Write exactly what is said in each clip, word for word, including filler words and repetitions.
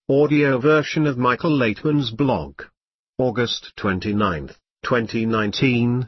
Audio version of Michael Laitman's blog. August twenty-ninth, twenty nineteen.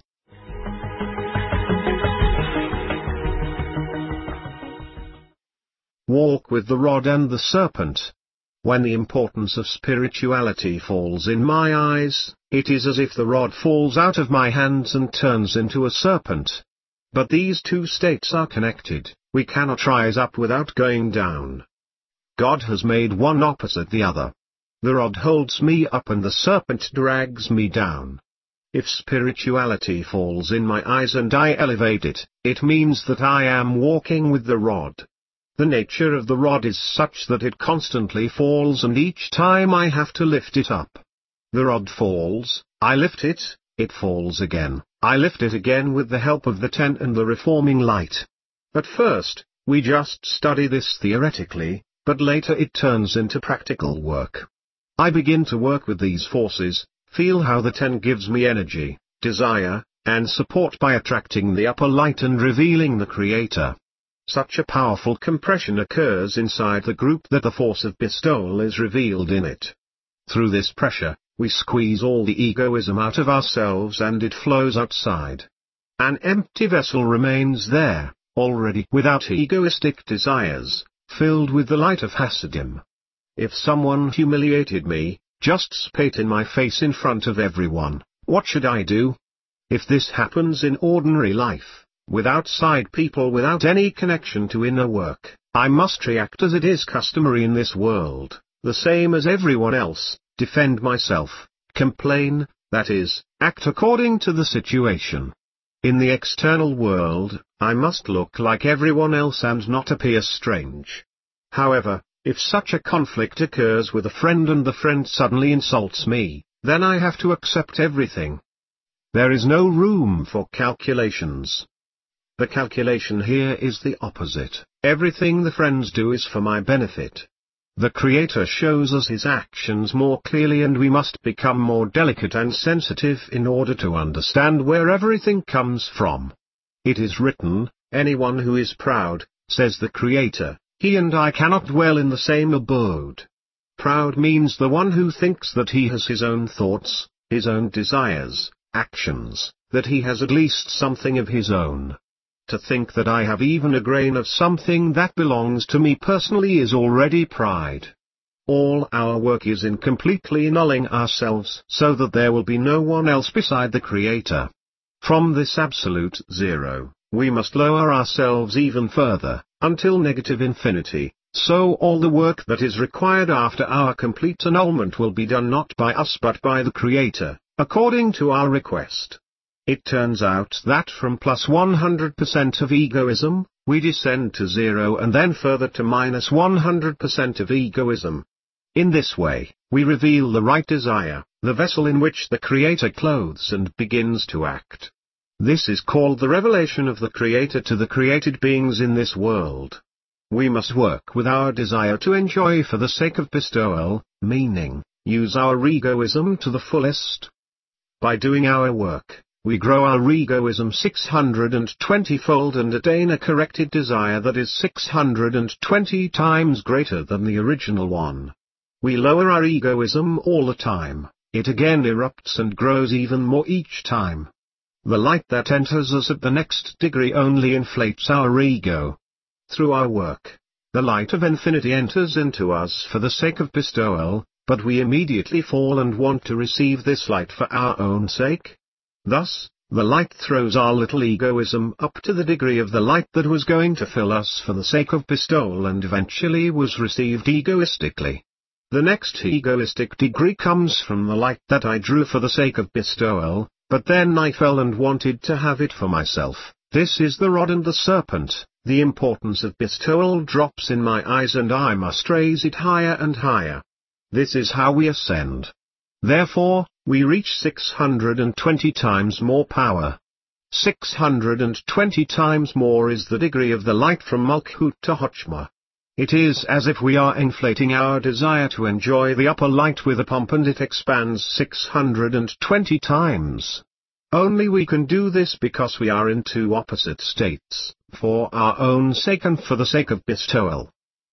Walk with the rod and the serpent. When the importance of spirituality falls in my eyes, it is as if the rod falls out of my hands and turns into a serpent. But these two states are connected. We cannot rise up without going down. God has made one opposite the other. The rod holds me up and the serpent drags me down. If spirituality falls in my eyes and I elevate it, it means that I am walking with the rod. The nature of the rod is such that it constantly falls, and each time I have to lift it up. The rod falls, I lift it, it falls again, I lift it again with the help of the tent and the reforming light. At first, we just study this theoretically, but later it turns into practical work. I begin to work with these forces, feel how the ten gives me energy, desire, and support by attracting the upper light and revealing the Creator. Such a powerful compression occurs inside the group that the force of bestowal is revealed in it. Through this pressure, we squeeze all the egoism out of ourselves and it flows outside. An empty vessel remains there, already without egoistic desires, filled with the light of Hasidim. If someone humiliated me, just spat in my face in front of everyone, what should I do? If this happens in ordinary life, with outside people without any connection to inner work, I must react as it is customary in this world, the same as everyone else, defend myself, complain, that is, act according to the situation. In the external world, I must look like everyone else and not appear strange. However, if such a conflict occurs with a friend and the friend suddenly insults me, then I have to accept everything. There is no room for calculations. The calculation here is the opposite. Everything the friends do is for my benefit. The Creator shows us His actions more clearly, and we must become more delicate and sensitive in order to understand where everything comes from. It is written, anyone who is proud, says the Creator, he and I cannot dwell in the same abode. Proud means the one who thinks that he has his own thoughts, his own desires, actions, that he has at least something of his own. To think that I have even a grain of something that belongs to me personally is already pride. All our work is in completely annulling ourselves so that there will be no one else beside the Creator. From this absolute zero, we must lower ourselves even further, until negative infinity, so all the work that is required after our complete annulment will be done not by us but by the Creator, according to our request. It turns out that from plus one hundred percent of egoism, we descend to zero and then further to minus one hundred percent of egoism. In this way, we reveal the right desire, the vessel in which the Creator clothes and begins to act. This is called the revelation of the Creator to the created beings in this world. We must work with our desire to enjoy for the sake of bestowal, meaning, use our egoism to the fullest. By doing our work, we grow our egoism six hundred twenty-fold and attain a corrected desire that is six hundred twenty times greater than the original one. We lower our egoism all the time, it again erupts and grows even more each time. The light that enters us at the next degree only inflates our ego. Through our work, the light of infinity enters into us for the sake of bestowal, but we immediately fall and want to receive this light for our own sake. Thus, the light throws our little egoism up to the degree of the light that was going to fill us for the sake of bestowal and eventually was received egoistically. The next egoistic degree comes from the light that I drew for the sake of bestowal, but then I fell and wanted to have it for myself. This is the rod and the serpent. The importance of bestowal drops in my eyes and I must raise it higher and higher. This is how we ascend. Therefore, we reach six hundred twenty times more power. six hundred twenty times more is the degree of the light from Malkut to Chochmah. It is as if we are inflating our desire to enjoy the upper light with a pump and it expands six hundred twenty times. Only we can do this because we are in two opposite states, for our own sake and for the sake of bestowal.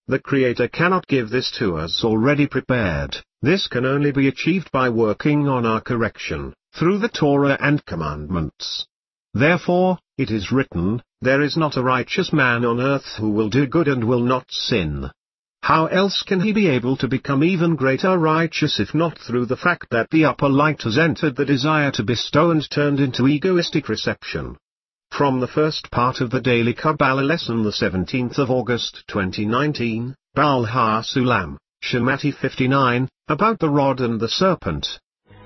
The Creator cannot give this to us already prepared. This can only be achieved by working on our correction, through the Torah and commandments. Therefore, it is written, "There is not a righteous man on earth who will do good and will not sin." How else can he be able to become even greater righteous if not through the fact that the upper light has entered the desire to bestow and turned into egoistic reception? From the first part of the Daily Kabbalah lesson, the seventeenth of August twenty nineteen, Baal HaSulam, Shemati fifty-nine, about the rod and the serpent.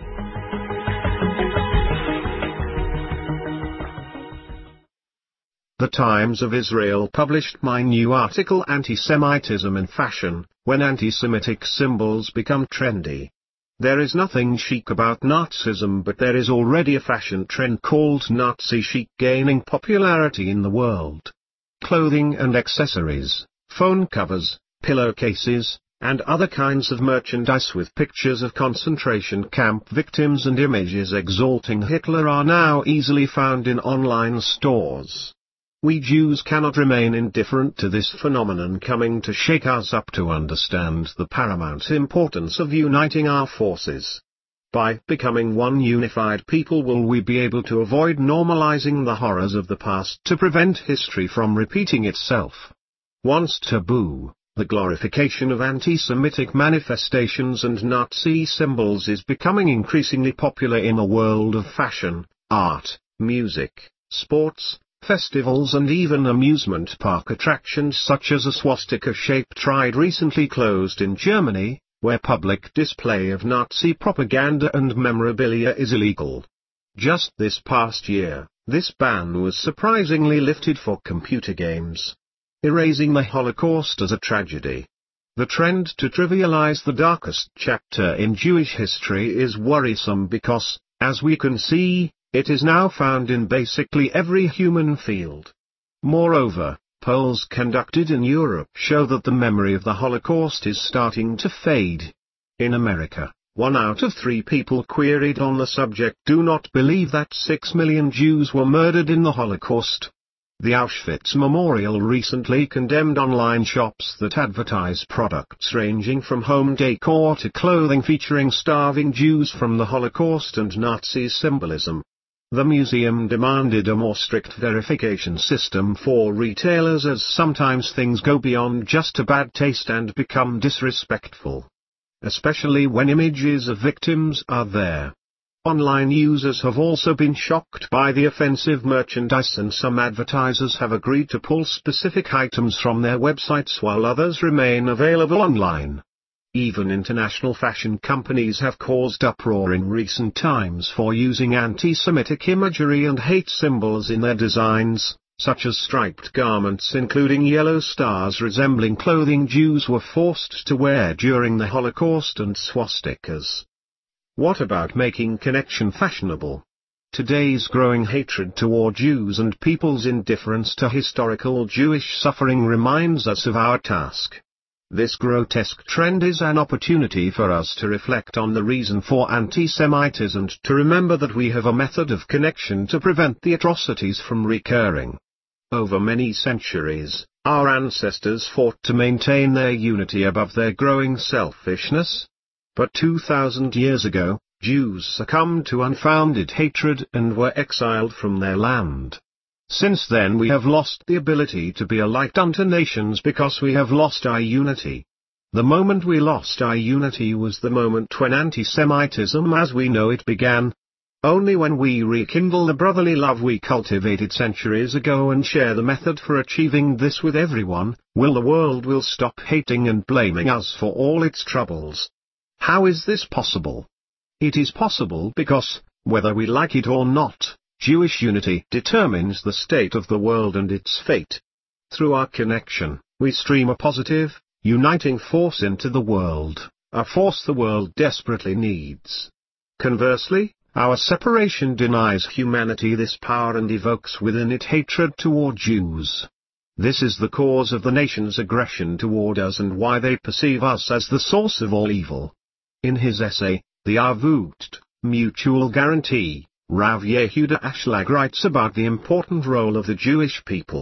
The Times of Israel published my new article, Anti-Semitism in Fashion, when anti-Semitic symbols become trendy. There is nothing chic about Nazism, but there is already a fashion trend called Nazi chic gaining popularity in the world. Clothing and accessories, phone covers, pillowcases, and other kinds of merchandise with pictures of concentration camp victims and images exalting Hitler are now easily found in online stores. We Jews cannot remain indifferent to this phenomenon coming to shake us up to understand the paramount importance of uniting our forces. By becoming one unified people will we be able to avoid normalizing the horrors of the past to prevent history from repeating itself. Once taboo, the glorification of anti-Semitic manifestations and Nazi symbols is becoming increasingly popular in a world of fashion, art, music, sports, festivals and even amusement park attractions such as a swastika-shaped ride recently closed in Germany, where public display of Nazi propaganda and memorabilia is illegal. Just this past year, this ban was surprisingly lifted for computer games, erasing the Holocaust as a tragedy. The trend to trivialize the darkest chapter in Jewish history is worrisome because, as we can see, it is now found in basically every human field. Moreover, polls conducted in Europe show that the memory of the Holocaust is starting to fade. In America, one out of three people queried on the subject do not believe that six million Jews were murdered in the Holocaust. The Auschwitz Memorial recently condemned online shops that advertise products ranging from home decor to clothing featuring starving Jews from the Holocaust and Nazi symbolism. The museum demanded a more strict verification system for retailers as sometimes things go beyond just a bad taste and become disrespectful, especially when images of victims are there. Online users have also been shocked by the offensive merchandise, and some advertisers have agreed to pull specific items from their websites while others remain available online. Even international fashion companies have caused uproar in recent times for using anti-Semitic imagery and hate symbols in their designs, such as striped garments including yellow stars resembling clothing Jews were forced to wear during the Holocaust and swastikas. What about making connection fashionable? Today's growing hatred toward Jews and people's indifference to historical Jewish suffering reminds us of our task. This grotesque trend is an opportunity for us to reflect on the reason for anti-Semitism and to remember that we have a method of connection to prevent the atrocities from recurring. Over many centuries, our ancestors fought to maintain their unity above their growing selfishness. But two thousand years ago, Jews succumbed to unfounded hatred and were exiled from their land. Since then we have lost the ability to be a light unto nations because we have lost our unity. The moment we lost our unity was the moment when anti-Semitism as we know it began. Only when we rekindle the brotherly love we cultivated centuries ago and share the method for achieving this with everyone, will the world will stop hating and blaming us for all its troubles. How is this possible? It is possible because, whether we like it or not, Jewish unity determines the state of the world and its fate. Through our connection, we stream a positive, uniting force into the world, a force the world desperately needs. Conversely, our separation denies humanity this power and evokes within it hatred toward Jews. This is the cause of the nation's aggression toward us and why they perceive us as the source of all evil. In his essay, The Arvut, Mutual Guarantee, Rav Yehuda Ashlag writes about the important role of the Jewish people.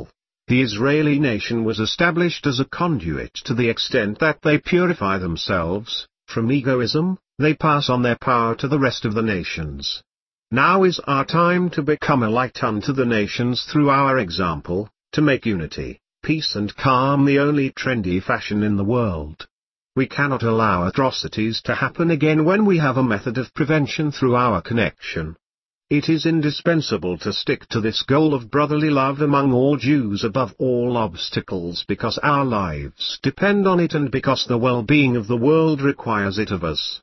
The Israeli nation was established as a conduit to the extent that they purify themselves. From egoism, they pass on their power to the rest of the nations. Now is our time to become a light unto the nations through our example, to make unity, peace and calm the only trendy fashion in the world. We cannot allow atrocities to happen again when we have a method of prevention through our connection. It is indispensable to stick to this goal of brotherly love among all Jews above all obstacles, because our lives depend on it and because the well-being of the world requires it of us.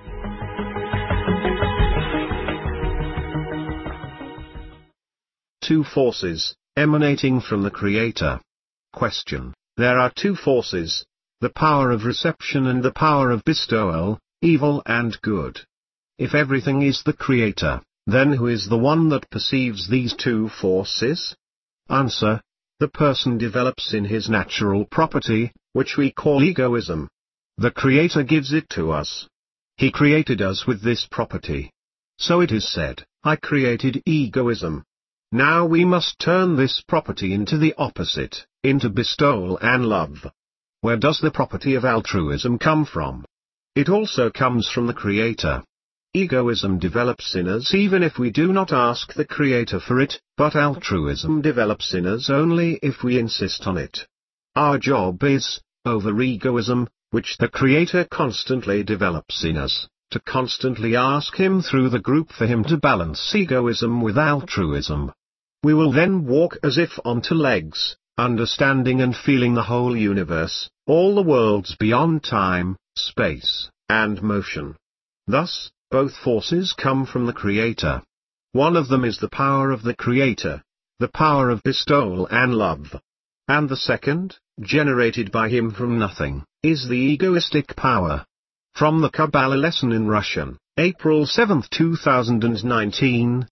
Two forces, emanating from the Creator. Question. There are two forces, the power of reception and the power of bestowal, evil and good. If everything is the Creator, then who is the one that perceives these two forces? Answer. The person develops in his natural property, which we call egoism. The Creator gives it to us. He created us with this property. So it is said, I created egoism. Now we must turn this property into the opposite, into bestowal and love. Where does the property of altruism come from? It also comes from the Creator. Egoism develops in us even if we do not ask the Creator for it, but altruism develops in us only if we insist on it. Our job is, over egoism, which the Creator constantly develops in us, to constantly ask Him through the group for Him to balance egoism with altruism. We will then walk as if on two legs, understanding and feeling the whole universe, all the worlds beyond time, space, and motion. Thus, both forces come from the Creator. One of them is the power of the Creator, the power of bestowal and love. And the second, generated by Him from nothing, is the egoistic power. From the Kabbalah lesson in Russian, April seventh two thousand nineteen.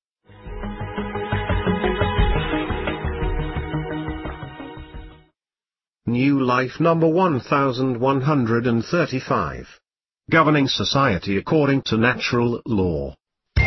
New Life number one thousand one hundred thirty-five. Governing society according to natural law.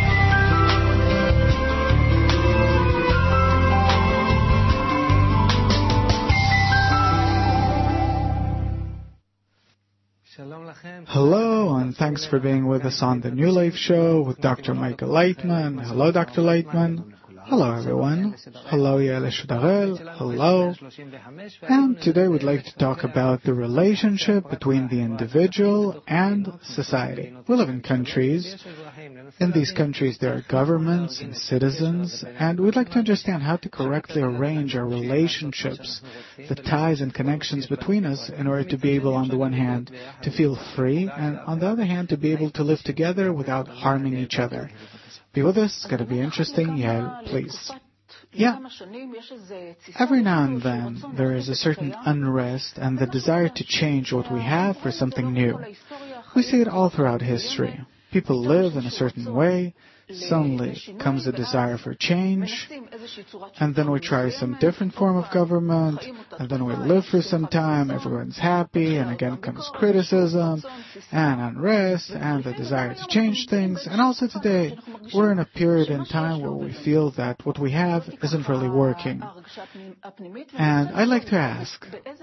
Hello, and thanks for being with us on the New Life Show with Doctor Michael Leitman. Hello, Doctor Leitman. Hello, everyone. Hello, Yael Shudarel. Hello. And today we'd like to talk about the relationship between the individual and society. We live in countries. In these countries there are governments and citizens, and we'd like to understand how to correctly arrange our relationships, the ties and connections between us, in order to be able, on the one hand, to feel free, and on the other hand, to be able to live together without harming each other. Be with us. It's going to be interesting. Yael, please. Yeah. Every now and then, there is a certain unrest and the desire to change what we have for something new. We see it all throughout history. People live in a certain way, suddenly comes a desire for change, and then we try some different form of government, and then we live for some time, everyone's happy, and again comes criticism, and unrest, and the desire to change things. And also today, we're in a period in time where we feel that what we have isn't really working. And I'd like to ask,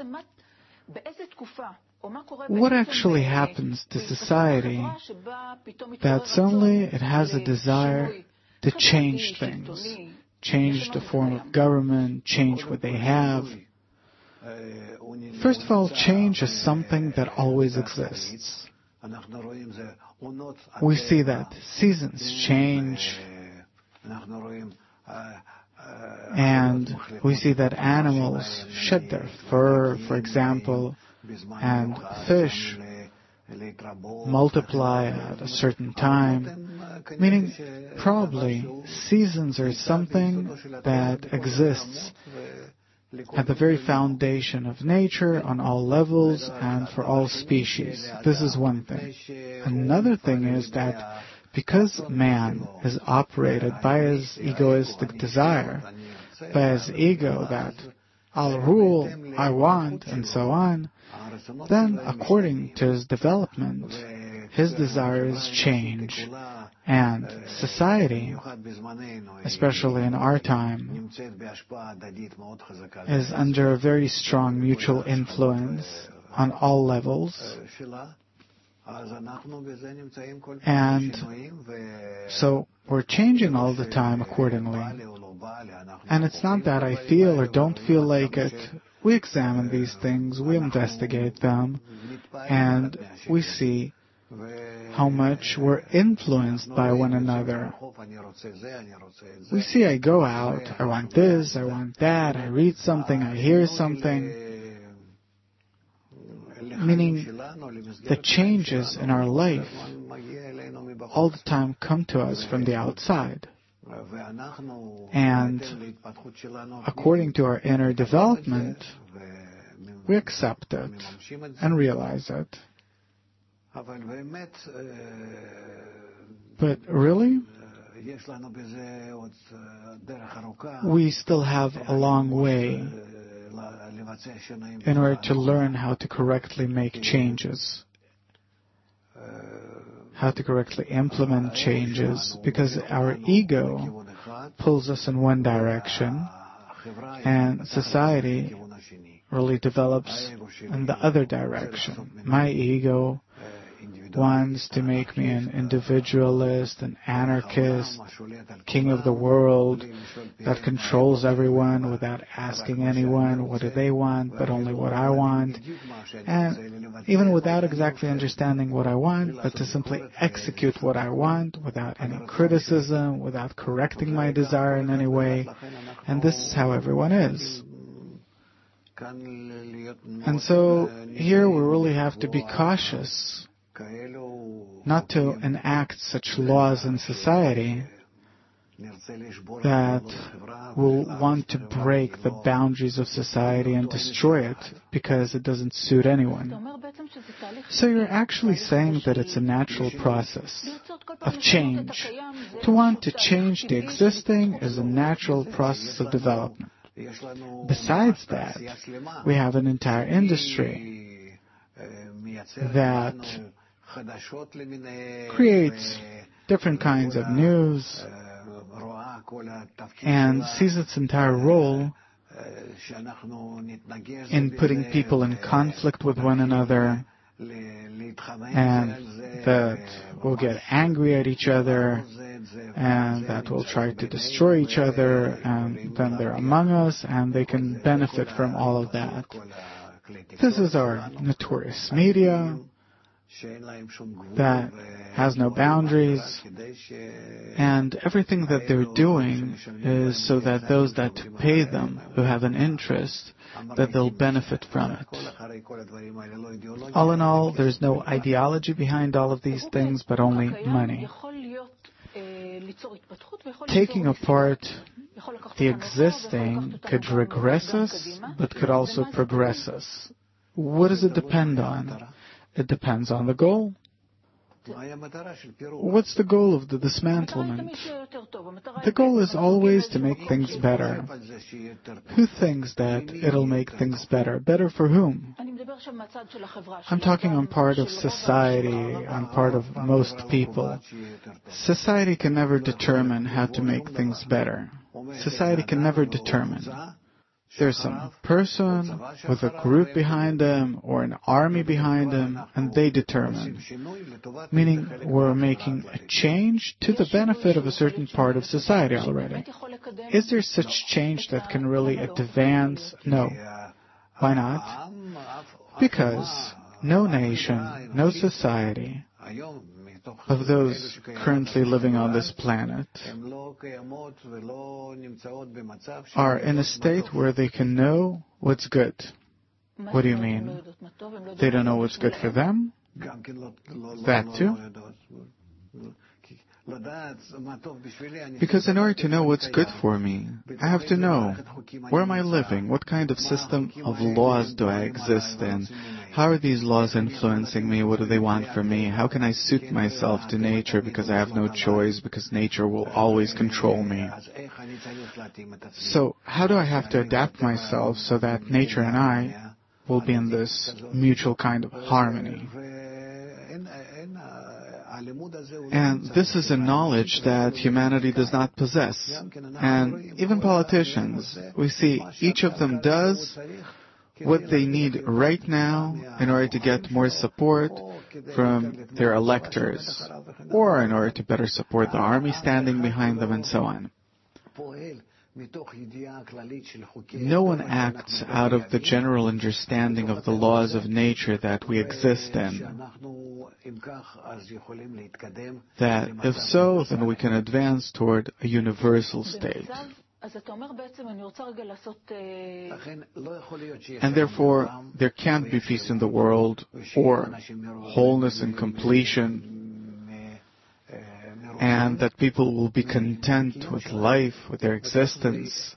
what actually happens to society that suddenly it has a desire to change things, change the form of government, change what they have? First of all, change is something that always exists. We see that seasons change, and we see that animals shed their fur, for example, and fish multiply at a certain time, meaning probably seasons are something that exists at the very foundation of nature on all levels and for all species. This is one thing. Another thing is that because man is operated by his egoistic desire, by his ego that I'll rule, I want, and so on, then according to his development, his desires change. And society, especially in our time, is under a very strong mutual influence on all levels. And so we're changing all the time accordingly. And it's not that I feel or don't feel like it. We examine these things, we investigate them, and we see how much we're influenced by one another. We see I go out, I want this, I want that, I read something, I hear something. Meaning the changes in our life all the time come to us from the outside. And according to our inner development, we accept it and realize it. But really, we still have a long way in order to learn how to correctly make changes, how to correctly implement changes, because our ego pulls us in one direction and society really develops in the other direction. My ego wants to make me an individualist, an anarchist, king of the world that controls everyone without asking anyone what do they want, but only what I want. And even without exactly understanding what I want, but to simply execute what I want without any criticism, without correcting my desire in any way. And this is how everyone is. And so here we really have to be cautious not to enact such laws in society that will want to break the boundaries of society and destroy it because it doesn't suit anyone. So you're actually saying that it's a natural process of change. To want to change the existing is a natural process of development. Besides that, we have an entire industry that creates different kinds of news and sees its entire role in putting people in conflict with one another, and that will get angry at each other, and that will try to destroy each other, and then they're among us, and they can benefit from all of that. This is our notorious media that has no boundaries, and everything that they're doing is so that those that pay them, who have an interest, that they'll benefit from it. All in all, there's no ideology behind all of these things, but only money. Taking apart the existing could regress us, but could also progress us. What does it depend on? It depends on the goal. What's the goal of the dismantlement? The goal is always to make things better. Who thinks that it'll make things better? Better for whom? I'm talking on part of society, on part of most people. Society can never determine how to make things better. Society can never determine. There's some person with a group behind them or an army behind them, and they determine. Meaning we're making a change to the benefit of a certain part of society already. Is there such change that can really advance? No. Why not? Because no nation, no society of those currently living on this planet are in a state where they can know what's good. What do you mean? They don't know what's good for them? That too? Because in order to know what's good for me, I have to know where am I living, what kind of system of laws do I exist in, how are these laws influencing me, what do they want from me, how can I suit myself to nature because I have no choice, because nature will always control me. So how do I have to adapt myself so that nature and I will be in this mutual kind of harmony? And this is a knowledge that humanity does not possess. And even politicians, we see each of them does what they need right now in order to get more support from their electors, or in order to better support the army standing behind them, and so on. No one acts out of the general understanding of the laws of nature that we exist in. That if so, then we can advance toward a universal state. And therefore, there can't be peace in the world, or wholeness and completion, and that people will be content with life, with their existence.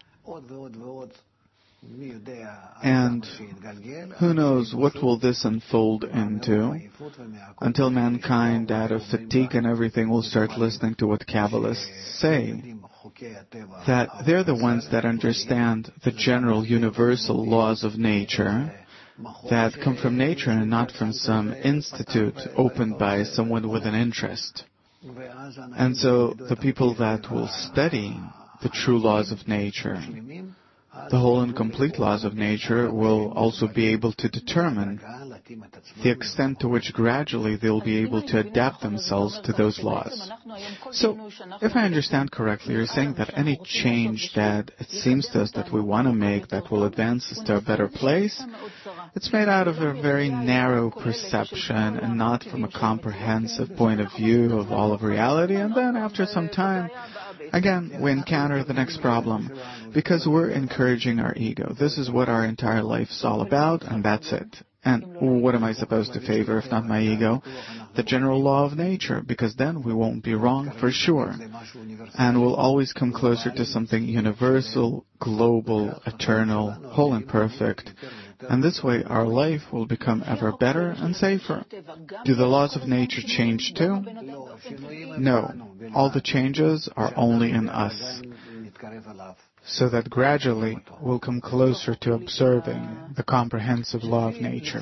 And who knows what will this unfold into, until mankind, out of fatigue and everything, will start listening to what Kabbalists say, that they're the ones that understand the general universal laws of nature that come from nature and not from some institute opened by someone with an interest. And so the people that will study the true laws of nature, the whole and complete laws of nature, will also be able to determine the extent to which gradually they'll be able to adapt themselves to those laws. So, if I understand correctly, you're saying that any change that it seems to us that we want to make that will advance us to a better place, it's made out of a very narrow perception and not from a comprehensive point of view of all of reality, and then after some time, again, we encounter the next problem, because we're encouraging our ego. This is what our entire life is all about, and that's it. And what am I supposed to favor if not my ego? The general law of nature, because then we won't be wrong for sure. And we'll always come closer to something universal, global, eternal, whole and perfect. And this way our life will become ever better and safer. Do the laws of nature change too? No. All the changes are only in us, so that gradually we'll come closer to observing the comprehensive law of nature.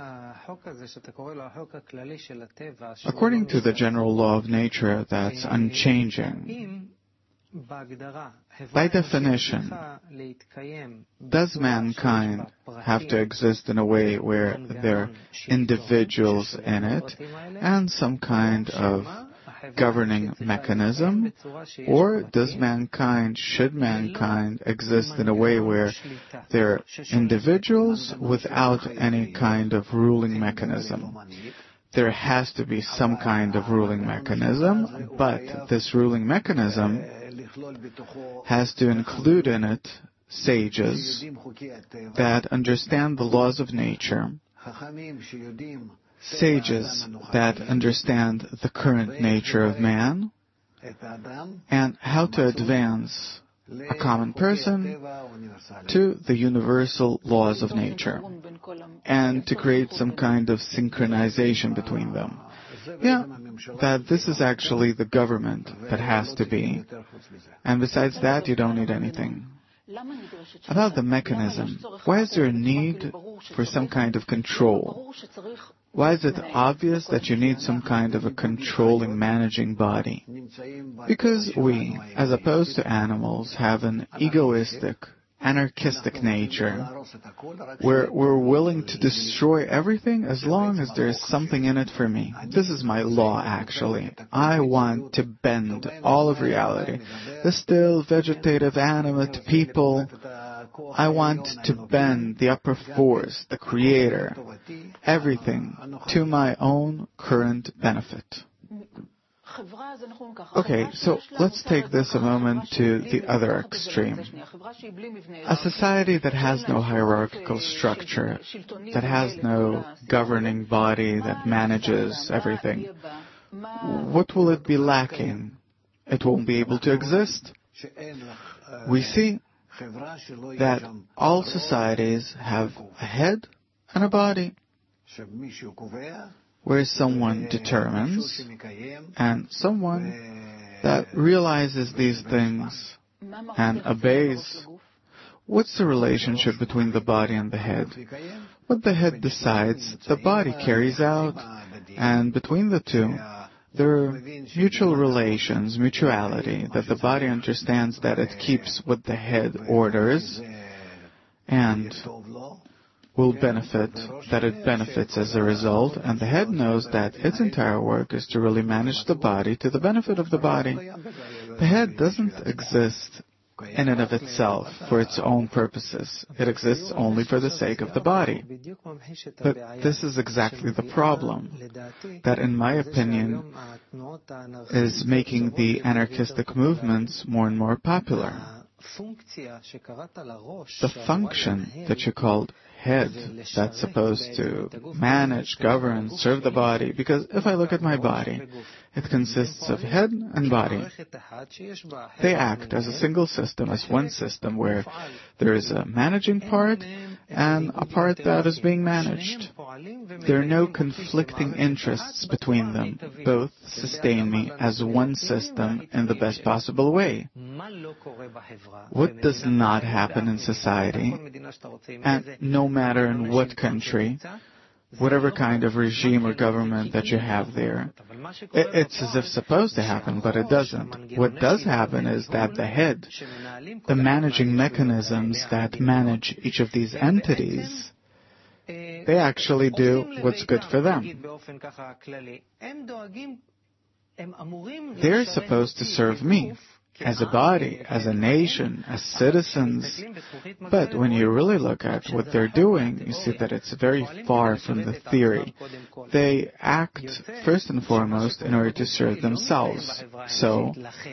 According to the general law of nature that's unchanging, by definition, does mankind have to exist in a way where there are individuals in it and some kind of governing mechanism, or does mankind, should mankind exist in a way where there are individuals without any kind of ruling mechanism? There has to be some kind of ruling mechanism, but this ruling mechanism has to include in it sages that understand the laws of nature, sages that understand the current nature of man, and how to advance a common person to the universal laws of nature, and to create some kind of synchronization between them. Yeah, that this is actually the government that has to be, and besides that you don't need anything. About the mechanism, why is there a need for some kind of control? Why is it obvious that you need some kind of a controlling, managing body? Because we, as opposed to animals, have an egoistic, anarchistic nature, where we're willing to destroy everything as long as there's something in it for me. This is my law, actually. I want to bend all of reality. The still, vegetative, animate people, I want to bend the upper force, the Creator, everything to my own current benefit. Okay, so let's take this a moment to the other extreme. A society that has no hierarchical structure, that has no governing body that manages everything, what will it be lacking? It won't be able to exist. We see that all societies have a head and a body, where someone determines and someone that realizes these things and obeys. What's the relationship between the body and the head? What the head decides, the body carries out, and between the two, There are mutual relations, mutuality, that the body understands that it keeps what the head orders and will benefit, that it benefits as a result, and the head knows that its entire work is to really manage the body to the benefit of the body. The head doesn't exist in and of itself for its own purposes. It exists only for the sake of the body. But this is exactly the problem that, in my opinion, is making the anarchistic movements more and more popular. The function that you called head, that's supposed to manage, govern, serve the body, because if I look at my body, it consists of head and body. They act as a single system, as one system, where there is a managing part and a part that is being managed. There are no conflicting interests between them. Both sustain me as one system in the best possible way. What does not happen in society, and no matter in what country, whatever kind of regime or government that you have there, it's as if supposed to happen, but it doesn't. What does happen is that the head, the managing mechanisms that manage each of these entities, they actually do what's good for them. They're supposed to serve me as a body, as a nation, as citizens. But when you really look at what they're doing, you see that it's very far from the theory. They act first and foremost in order to serve themselves. So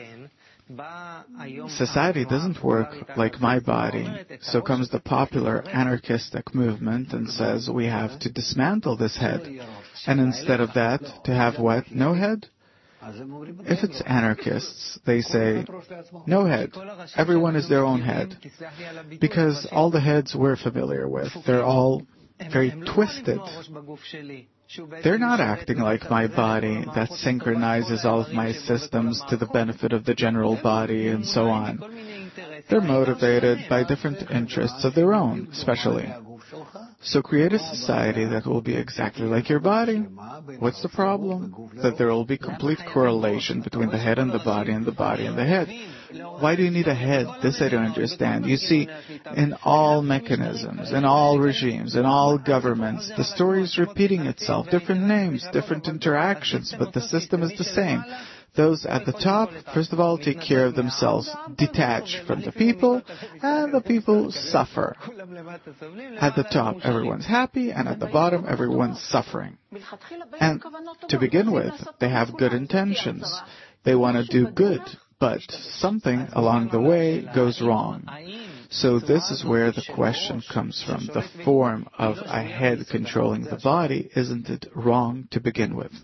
society doesn't work like my body. So comes the popular anarchistic movement and says we have to dismantle this head. And instead of that, to have what? No head? If it's anarchists, they say, no head. Everyone is their own head. Because all the heads we're familiar with, they're all very twisted. They're not acting like my body that synchronizes all of my systems to the benefit of the general body and so on. They're motivated by different interests of their own, especially. So create a society that will be exactly like your body. What's the problem? That there will be complete correlation between the head and the body and the body and the head. Why do you need a head? This I don't understand. You see, in all mechanisms, in all regimes, in all governments, the story is repeating itself. Different names, different interactions, but the system is the same. Those at the top, first of all, take care of themselves, detach from the people, and the people suffer. At the top, everyone's happy, and at the bottom, everyone's suffering. And to begin with, they have good intentions. They want to do good, but something along the way goes wrong. So this is where the question comes from. The form of a head controlling the body, isn't it wrong to begin with?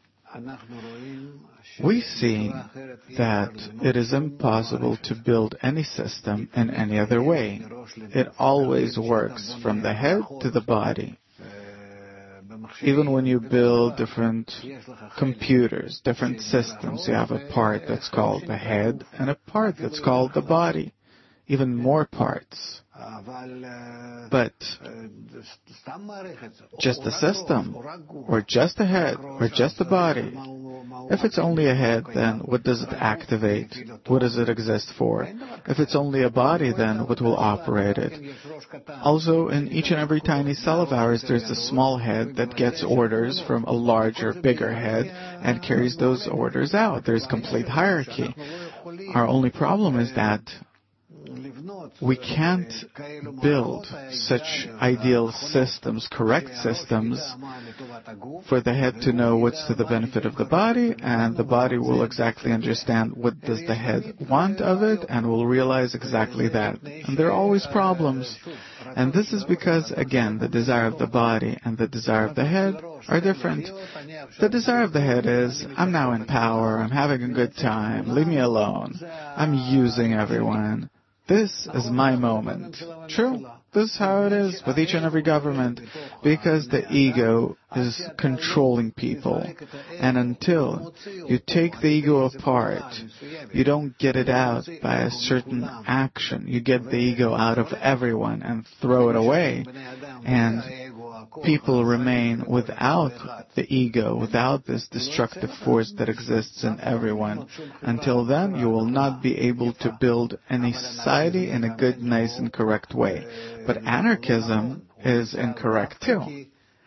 We see that it is impossible to build any system in any other way. It always works from the head to the body. Even when you build different computers, different systems, you have a part that's called the head and a part that's called the body. Even more parts. But just a system, or just a head, or just a body, if it's only a head, then what does it activate? What does it exist for? If it's only a body, then what will operate it? Also, in each and every tiny cell of ours, there's a small head that gets orders from a larger, bigger head and carries those orders out. There's complete hierarchy. Our only problem is that we can't build such ideal systems, correct systems, for the head to know what's to the benefit of the body, and the body will exactly understand what does the head want of it, and will realize exactly that. And there are always problems. And this is because, again, the desire of the body and the desire of the head are different. The desire of the head is, I'm now in power, I'm having a good time, leave me alone, I'm using everyone. This is my moment. True, this is how it is with each and every government, because the ego is controlling people. And until you take the ego apart, you don't get it out by a certain action. You get the ego out of everyone and throw it away. And people remain without the ego, without this destructive force that exists in everyone. Until then, you will not be able to build any society in a good, nice, and correct way. But anarchism is incorrect too.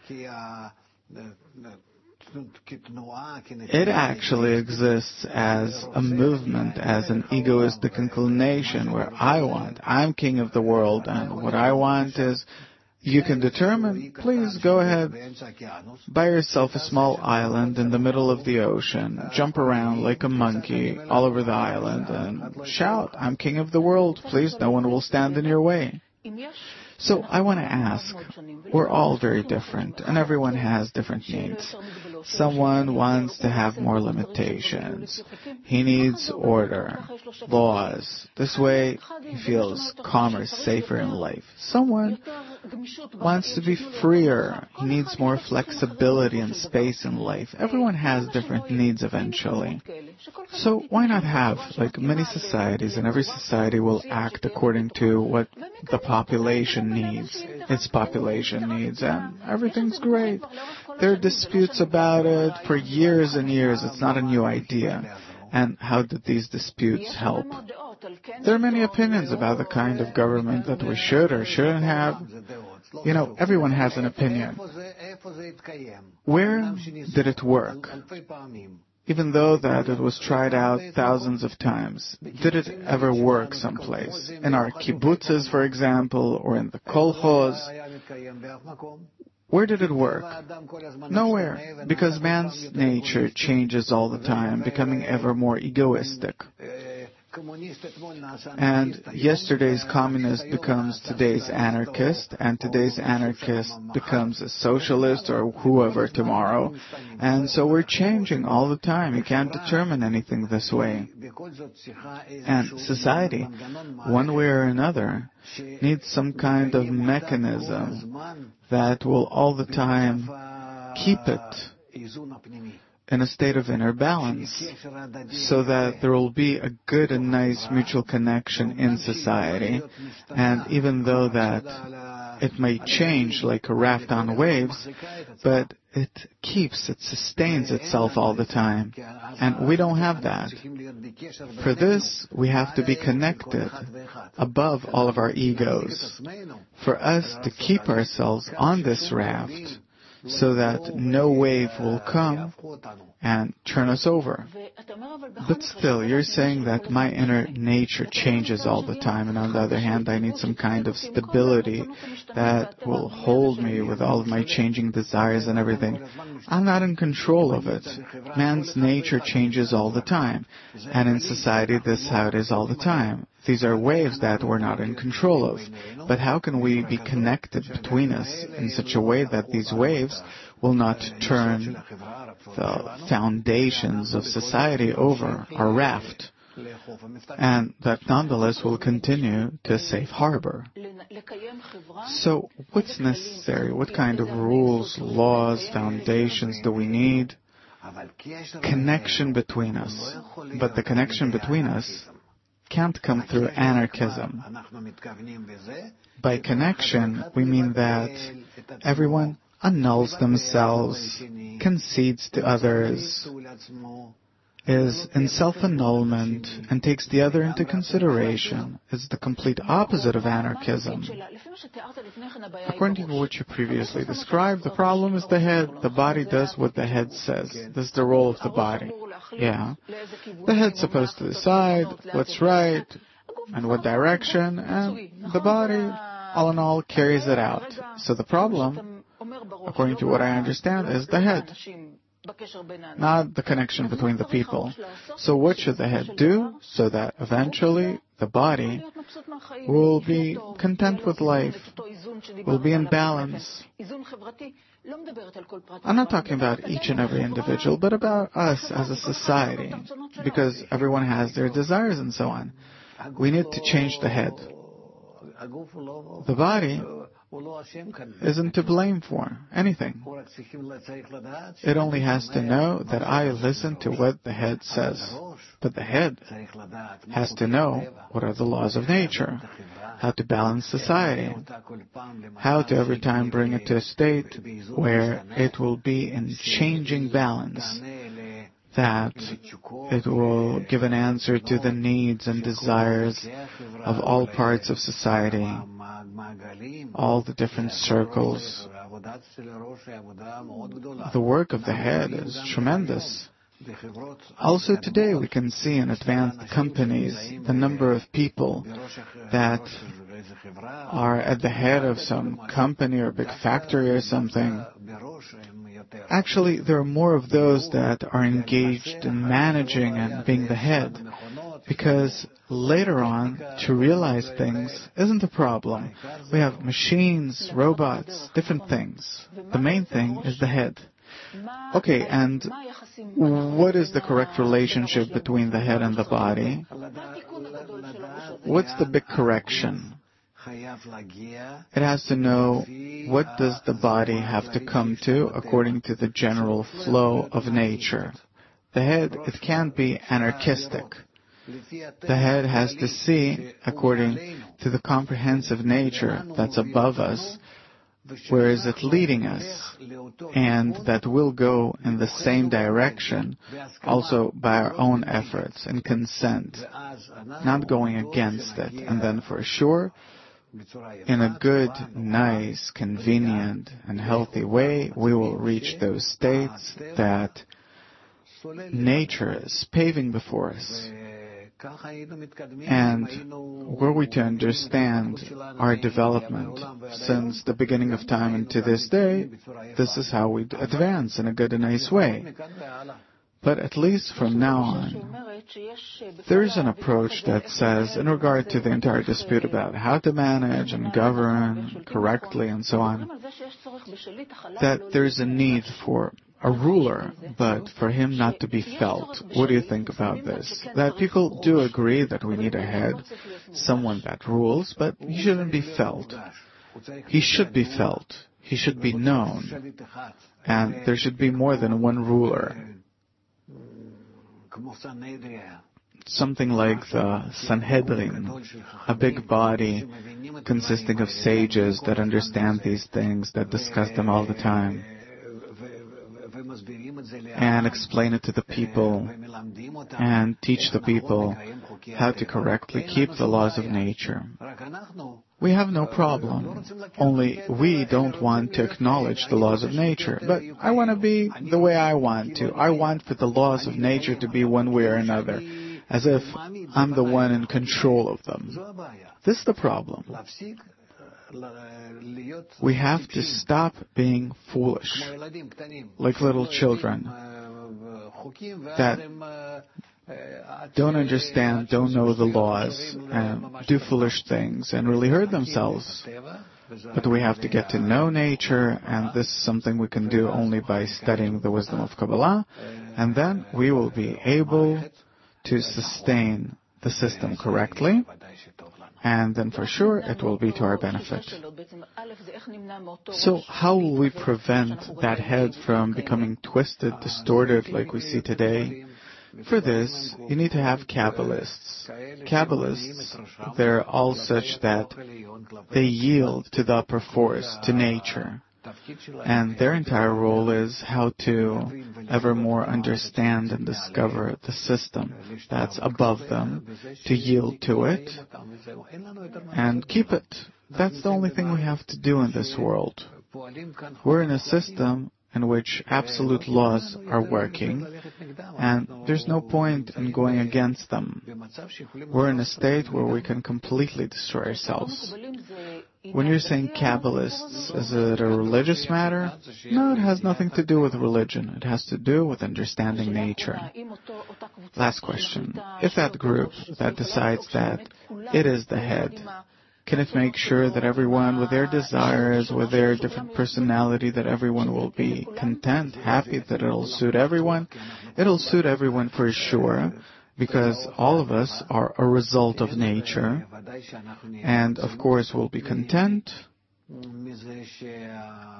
It actually exists as a movement, as an egoistic inclination where I want, I'm king of the world, and what I want is, you can determine, please go ahead, buy yourself a small island in the middle of the ocean, jump around like a monkey all over the island, and shout, I'm king of the world, please, no one will stand in your way. So I want to ask, we're all very different, and everyone has different needs. Someone wants to have more limitations. He needs order, laws. This way he feels calmer, safer in life. Someone wants to be freer. He needs more flexibility and space in life. Everyone has different needs eventually. So why not have, like many societies, and every society will act according to what the population needs, its population needs, and everything's great. There are disputes about it for years and years. It's not a new idea. And how did these disputes help? There are many opinions about the kind of government that we should or shouldn't have. You know, everyone has an opinion. Where did it work? Even though that it was tried out thousands of times, did it ever work someplace? In our kibbutzes, for example, or in the kolchoz? Where did it work? Nowhere, because man's nature changes all the time, becoming ever more egoistic. And yesterday's communist becomes today's anarchist, and today's anarchist becomes a socialist or whoever tomorrow. And so we're changing all the time. You can't determine anything this way. And society, one way or another, needs some kind of mechanism that will all the time keep it in a state of inner balance, so that there will be a good and nice mutual connection in society. And even though that it may change like a raft on waves, but it keeps, it sustains itself all the time. And we don't have that. For this, we have to be connected above all of our egos. For us to keep ourselves on this raft, so that no wave will come and turn us over. But still, you're saying that my inner nature changes all the time, and on the other hand, I need some kind of stability that will hold me with all of my changing desires and everything. I'm not in control of it. Man's nature changes all the time, and in society, this is how it is all the time. These are waves that we're not in control of. But how can we be connected between us in such a way that these waves will not turn the foundations of society over our raft, and that nonetheless will continue to a safe harbor? So what's necessary? What kind of rules, laws, foundations do we need? Connection between us. But the connection between us can't come through anarchism. By connection, we mean that everyone annuls themselves, concedes to others, is in self-annulment, and takes the other into consideration. It's the complete opposite of anarchism. According to what you previously described, the problem is the head. The body does what the head says. This is the role of the body. Yeah. The head's supposed to decide what's right and what direction, and the body, all in all, carries it out. So the problem, according to what I understand, is the head, not the connection between the people. So what should the head do so that eventually the body will be content with life, will be in balance? I'm not talking about each and every individual, but about us as a society, because everyone has their desires and so on. We need to change the head. The body isn't to blame for anything. It only has to know that I listen to what the head says. But the head has to know what are the laws of nature, how to balance society, how to every time bring it to a state where it will be in changing balance, that it will give an answer to the needs and desires of all parts of society, all the different circles. The work of the head is tremendous. Also today we can see in advanced companies the number of people that are at the head of some company or big factory or something. Actually, there are more of those that are engaged in managing and being the head, because later on, to realize things isn't a problem. We have machines, robots, different things. The main thing is the head. Okay, and what is the correct relationship between the head and the body? What's the big correction? It has to know what does the body have to come to according to the general flow of nature. The head, it can't be anarchistic. The head has to see according to the comprehensive nature that's above us, where is it leading us, and that will go in the same direction also by our own efforts and consent, not going against it. And then for sure, in a good, nice, convenient, and healthy way, we will reach those states that nature is paving before us. And were we to understand our development since the beginning of time and to this day, this is how we advance in a good and nice way. But at least from now on, there is an approach that says, in regard to the entire dispute about how to manage and govern correctly and so on, that there is a need for a ruler, but for him not to be felt. What do you think about this? That people do agree that we need a head, someone that rules, but he shouldn't be felt. He should be felt. He should be known. And there should be more than one ruler. Something like the Sanhedrin, a big body consisting of sages that understand these things, that discuss them all the time, and explain it to the people, and teach the people how to correctly keep the laws of nature. We have no problem, only we don't want to acknowledge the laws of nature. But I want to be the way I want to. I want for the laws of nature to be one way or another, as if I'm the one in control of them. This is the problem. We have to stop being foolish, like little children that don't understand, don't know the laws, and do foolish things and really hurt themselves. But we have to get to know nature, and this is something we can do only by studying the wisdom of Kabbalah, and then we will be able to sustain the system correctly, and then for sure it will be to our benefit. So how will we prevent that head from becoming twisted, distorted like we see today? For this, you need to have Kabbalists. Kabbalists, they're all such that they yield to the upper force, to nature. And their entire role is how to ever more understand and discover the system that's above them, to yield to it, and keep it. That's the only thing we have to do in this world. We're in a system in which absolute laws are working, and there's no point in going against them. We're in a state where we can completely destroy ourselves. When you're saying Kabbalists, is it a religious matter? No, it has nothing to do with religion. It has to do with understanding nature. Last question. If that group that decides that it is the head, can it make sure that everyone with their desires, with their different personality, that everyone will be content, happy, that it'll suit everyone? It'll suit everyone for sure, because all of us are a result of nature, and of course we'll be content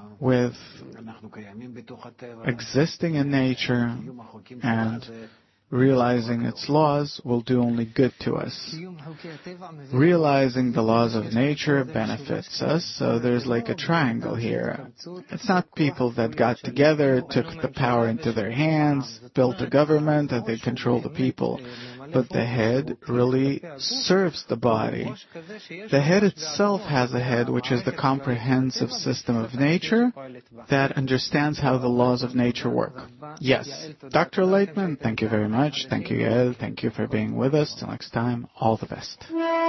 with existing in nature and realizing its laws will do only good to us. Realizing the laws of nature benefits us, so there's like a triangle here. It's not people that got together, took the power into their hands, built a government, and they control the people. But the head really serves the body. The head itself has a head, which is the comprehensive system of nature that understands how the laws of nature work. Yes. Doctor Leitman, thank you very much. Thank you, Yael. Thank you for being with us. Till next time, all the best.